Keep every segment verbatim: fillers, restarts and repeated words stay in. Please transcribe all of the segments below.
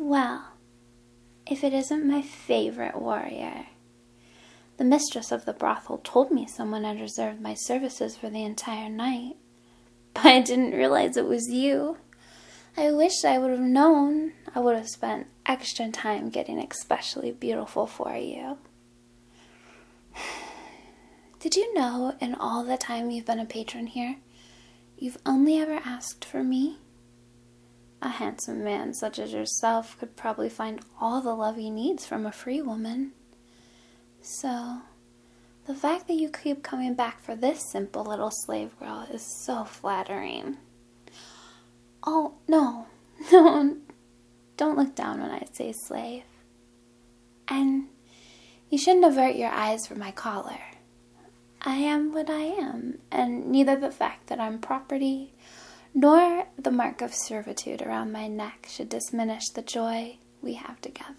Well, if it isn't my favorite warrior. The mistress of the brothel told me someone had reserved my services for the entire night, but I didn't realize it was you. I wish I would have known. I would have spent extra time getting especially beautiful for you. Did you know in all the time you've been a patron here, you've only ever asked for me? A handsome man such as yourself could probably find all the love he needs from a free woman. So, the fact that you keep coming back for this simple little slave girl is so flattering. Oh, no, no, don't look down when I say slave. And you shouldn't avert your eyes from my collar. I am what I am, and neither the fact that I'm property nor the mark of servitude around my neck should diminish the joy we have together.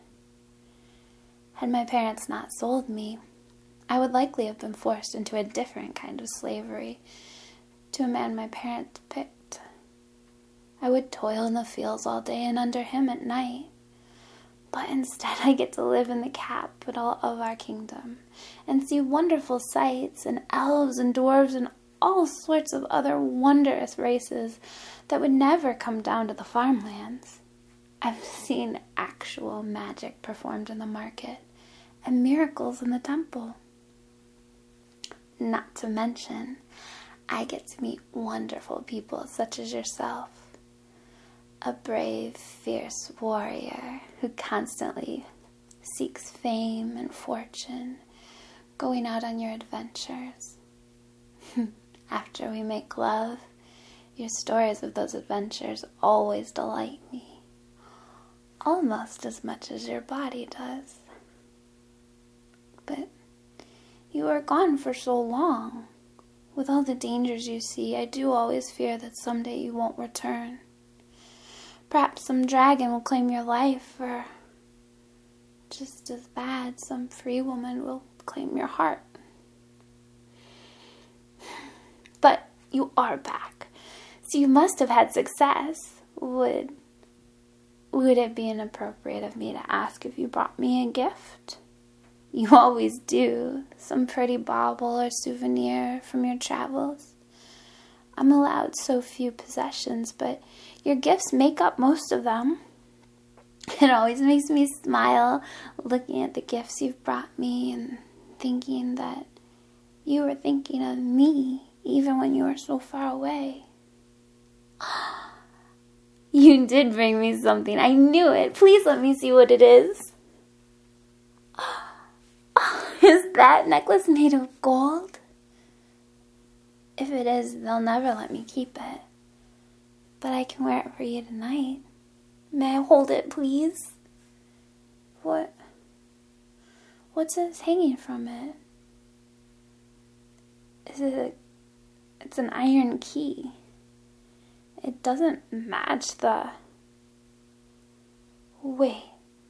Had my parents not sold me, I would likely have been forced into a different kind of slavery to a man my parents picked. I would toil in the fields all day and under him at night. But instead I get to live in the capital of our kingdom and see wonderful sights and elves and dwarves and all sorts of other wondrous races that would never come down to the farmlands. I've seen actual magic performed in the market and miracles in the temple. Not to mention, I get to meet wonderful people such as yourself. A brave, fierce warrior who constantly seeks fame and fortune, going out on your adventures. After we make love, your stories of those adventures always delight me, almost as much as your body does. But you are gone for so long. With all the dangers you see, I do always fear that someday you won't return. Perhaps some dragon will claim your life, or just as bad, some free woman will claim your heart. But you are back, so you must have had success. Would, would it be inappropriate of me to ask if you brought me a gift? You always do, some pretty bauble or souvenir from your travels. I'm allowed so few possessions, but your gifts make up most of them. It always makes me smile looking at the gifts you've brought me and thinking that you were thinking of me even when you were so far away. You did bring me something. I knew it. Please let me see what it is. Is that necklace made of gold? If it is, they'll never let me keep it. But I can wear it for you tonight. May I hold it, please? What? What's this hanging from it? Is it a, it's an iron key. It doesn't match the... Wait.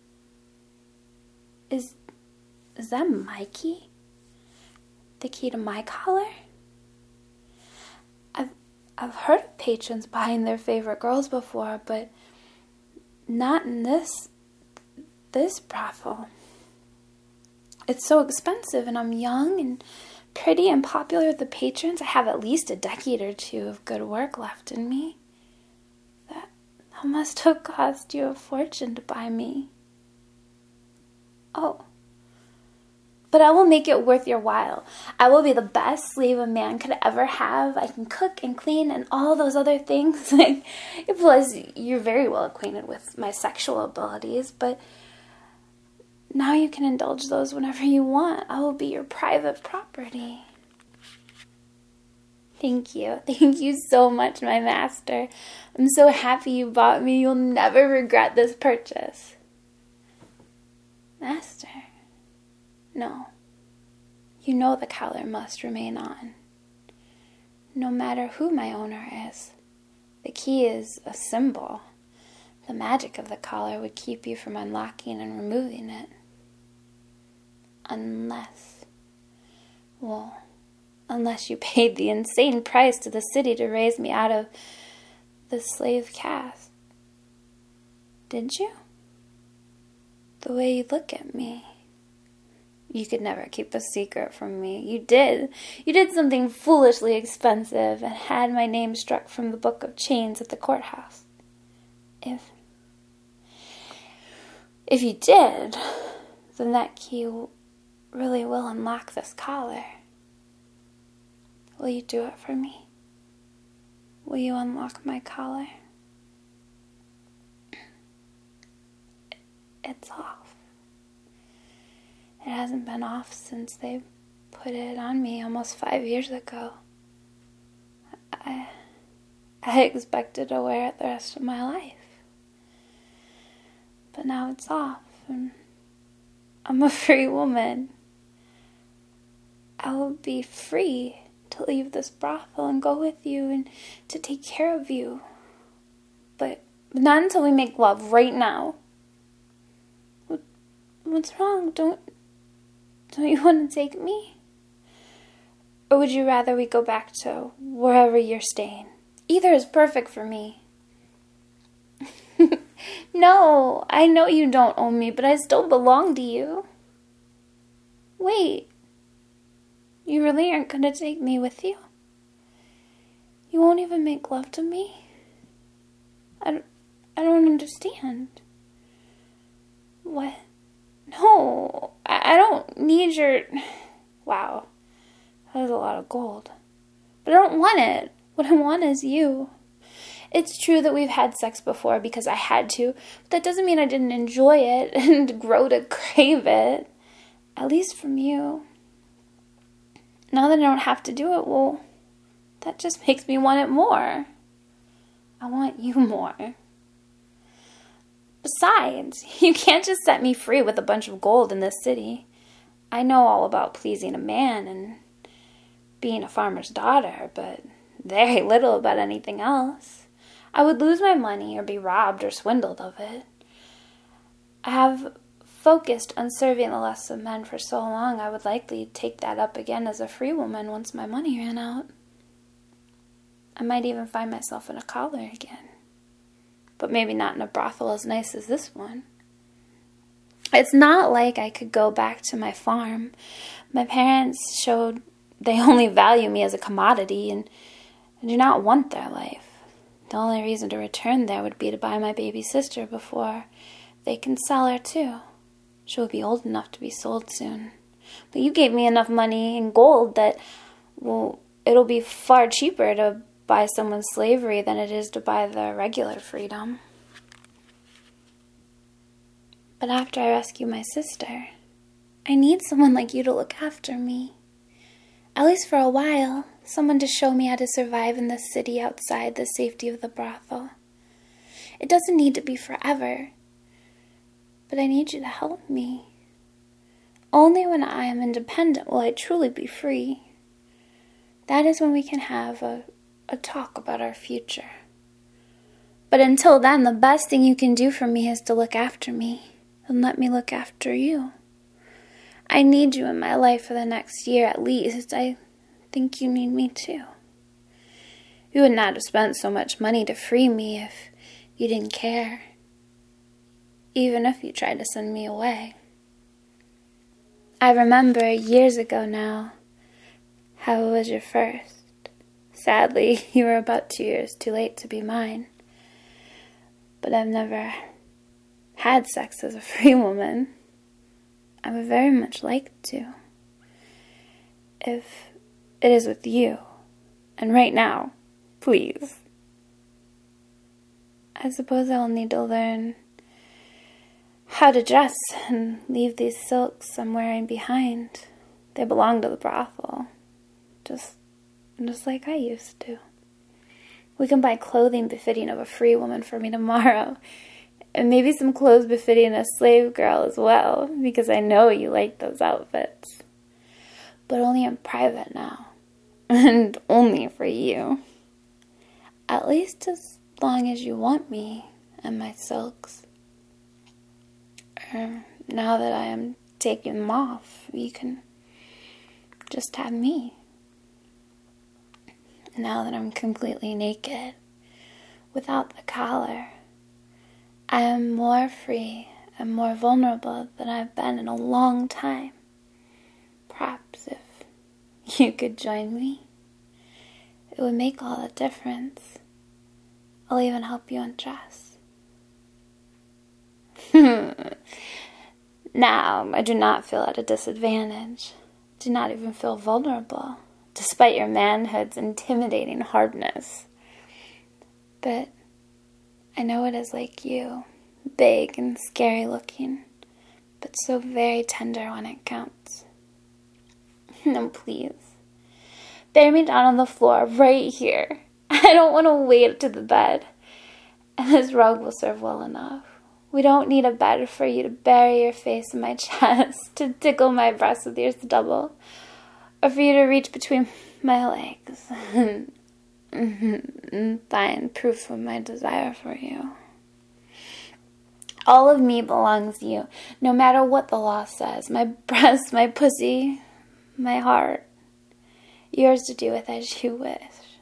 Is, is that my key? The key to my collar? I've, I've heard of patrons buying their favorite girls before, but not in this, this brothel. It's so expensive, and I'm young and pretty and popular with the patrons. I have at least a decade or two of good work left in me. That, that must have cost you a fortune to buy me. Oh. But I will make it worth your while. I will be the best slave a man could ever have. I can cook and clean and all those other things. Plus, you're very well acquainted with my sexual abilities, but now you can indulge those whenever you want. I will be your private property. Thank you. Thank you so much, my master. I'm so happy you bought me. You'll never regret this purchase. Master? No. You know the collar must remain on. No matter who my owner is. The key is a symbol. The magic of the collar would keep you from unlocking and removing it. Unless, well, unless you paid the insane price to the city to raise me out of the slave caste. Did you? the way you look at me. You could never keep a secret from me. You did. You did something foolishly expensive and had my name struck from the book of chains at the courthouse. If... If you did, then that key really will unlock this collar. Will you do it for me? Will you unlock my collar? It's off. It hasn't been off since they put it on me almost five years ago. I, I expected to wear it the rest of my life. But now it's off, and I'm a free woman. I will be free to leave this brothel and go with you and to take care of you. But, but not until we make love right now. What, what's wrong? Don't, don't you want to take me? Or would you rather we go back to wherever you're staying? Either is perfect for me. No, I know you don't own me, but I still belong to you. Wait, you really aren't going to take me with you? You won't even make love to me? I don't, I don't understand. What? No, I, I don't need your... Wow, that is a lot of gold. But I don't want it. What I want is you. It's true that we've had sex before because I had to, but that doesn't mean I didn't enjoy it and grow to crave it. At least from you. Now that I don't have to do it, well, that just makes me want it more. I want you more. Besides, you can't just set me free with a bunch of gold in this city. I know all about pleasing a man and being a farmer's daughter, but very little about anything else. I would lose my money or be robbed or swindled of it. I have focused on serving the lusts of men for so long, I would likely take that up again as a free woman once my money ran out. I might even find myself in a collar again. But maybe not in a brothel as nice as this one. It's not like I could go back to my farm. My parents showed they only value me as a commodity and do not want their life. The only reason to return there would be to buy my baby sister before they can sell her too. She will be old enough to be sold soon. But you gave me enough money in gold that, well, it'll be far cheaper to buy someone's slavery than it is to buy the regular freedom. But after I rescue my sister, I need someone like you to look after me. At least for a while. Someone to show me how to survive in this city outside the safety of the brothel. It doesn't need to be forever, but I need you to help me. Only when I am independent will I truly be free. That is when we can have a, a talk about our future. But until then, the best thing you can do for me is to look after me and let me look after you. I need you in my life for the next year at least. I think you need me too. You would not have spent so much money to free me if you didn't care. Even if you tried to send me away. I remember years ago now how it was your first. Sadly, you were about two years too late to be mine. But I've never had sex as a free woman. I would very much like to. If it is with you, and right now, please. I suppose I will need to learn how to dress and leave these silks I'm wearing behind. They belong to the brothel, just, just like I used to. We can buy clothing befitting of a free woman for me tomorrow, and maybe some clothes befitting a slave girl as well, because I know you like those outfits. But only in private now, and only for you. At least as long as you want me and my silks. Or now that I am taking them off, you can just have me. Now that I'm completely naked, without the collar, I am more free and more vulnerable than I've been in a long time. Perhaps if you could join me, it would make all the difference. I'll even help you undress. Now, I do not feel at a disadvantage. Do not even feel vulnerable, despite your manhood's intimidating hardness. But I know it is like you, big and scary looking, but so very tender when it counts. No, please. Bear me down on the floor, right here. I don't want to wait to the bed. And this rug will serve well enough. We don't need a bed for you to bury your face in my chest, to tickle my breast with your stubble, or for you to reach between my legs and find proof of my desire for you. All of me belongs to you, no matter what the law says. My breast, my pussy, my heart. Yours to do with as you wish.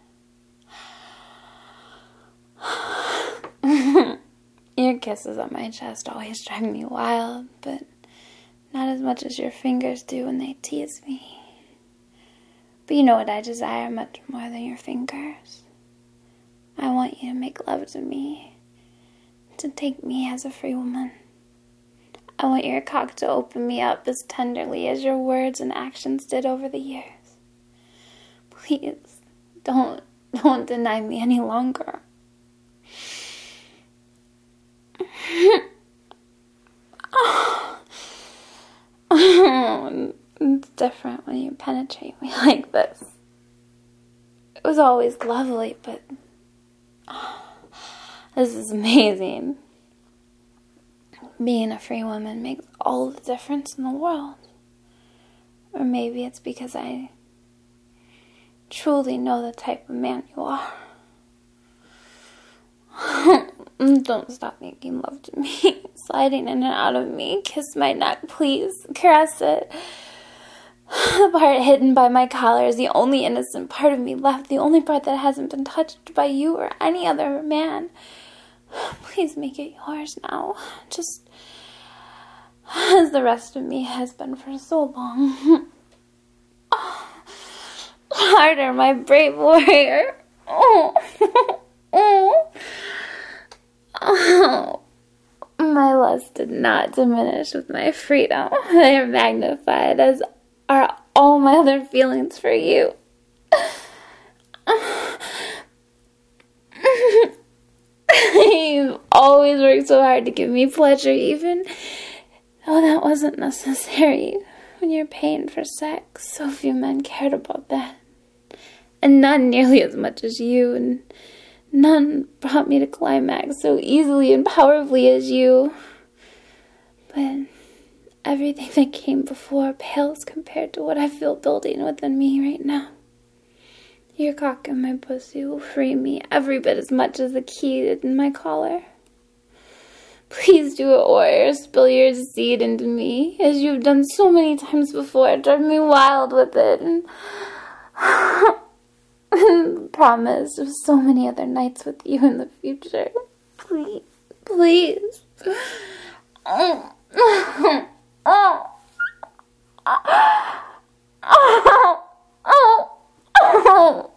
Your kisses on my chest always drive me wild, but not as much as your fingers do when they tease me. But you know what I desire much more than your fingers. I want you to make love to me, to take me as a free woman. I want your cock to open me up as tenderly as your words and actions did over the years. Please, don't, don't deny me any longer. It's different when you penetrate me like this. It was always lovely, but oh, this is amazing. Being a free woman makes all the difference in the world. Or maybe it's because I truly know the type of man you are. Don't stop making love to me. Sliding in and out of me. Kiss my neck, please. Caress it. The part hidden by my collar is the only innocent part of me left. The only part that hasn't been touched by you or any other man. Please make it yours now. Just as the rest of me has been for so long. Oh, harder, my brave warrior. Oh. Oh. Oh. My lust did not diminish with my freedom. They are magnified, as are all my other feelings for you. You've always worked so hard to give me pleasure, even though that wasn't necessary. When you're paying for sex, so few men cared about that. And none nearly as much as you, and none brought me to climax so easily and powerfully as you. But everything that came before pales compared to what I feel building within me right now. Your cock and my pussy will free me every bit as much as the key did in my collar. Please do it, warrior. Spill your seed into me, as you've done so many times before. Drive me wild with it, and promise of so many other nights with you in the future. Please, please. Oh, oh, oh, oh, oh, oh.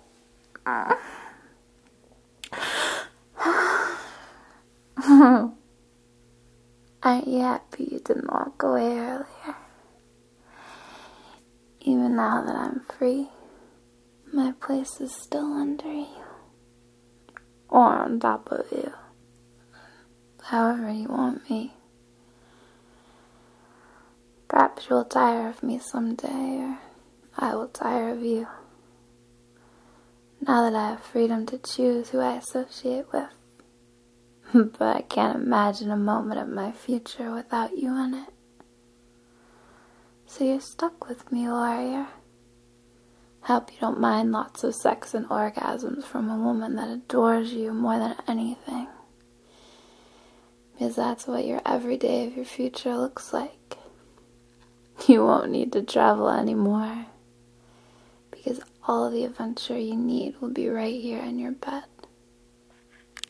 Aren't you happy you didn't walk away earlier? Even now that I'm free, my place is still under you. Or on top of you. However you want me. Perhaps you'll tire of me someday, or I will tire of you. Now that I have freedom to choose who I associate with. But I can't imagine a moment of my future without you in it. So you're stuck with me, warrior. Hope you don't mind lots of sex and orgasms from a woman that adores you more than anything. Because that's what your every day of your future looks like. You won't need to travel anymore. Because all the adventure you need will be right here in your bed.